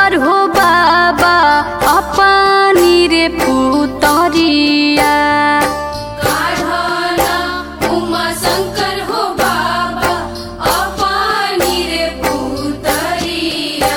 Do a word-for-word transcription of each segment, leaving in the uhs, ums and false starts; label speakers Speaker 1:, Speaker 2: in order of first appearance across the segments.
Speaker 1: शंकर हो बाबा अपनी रे पुतरिया।
Speaker 2: काढ़ना उमा शंकर हो बाबा अपनी रे पुतरिया।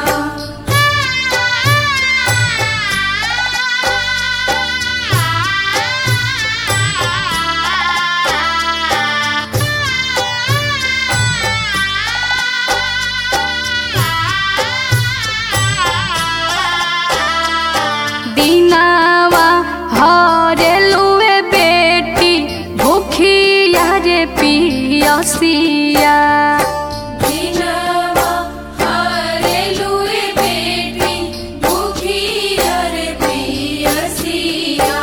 Speaker 1: दीनावा हरेलुए बेटी भूखिया रे पियसिया।
Speaker 2: दीनवा हरेलुए बेटी भूखिया रे पियसिया।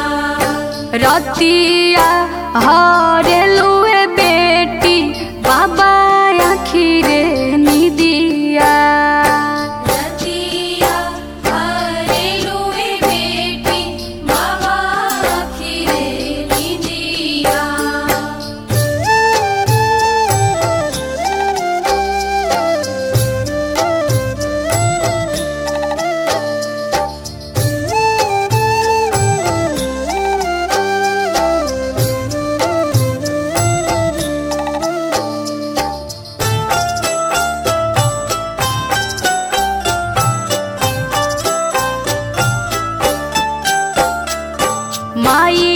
Speaker 1: रतिया हरेलुए बेटी बाबा आखिरे निदिया।
Speaker 2: रतिया हरेलुए बेटी बाबा आखिरे निदिया।
Speaker 1: माई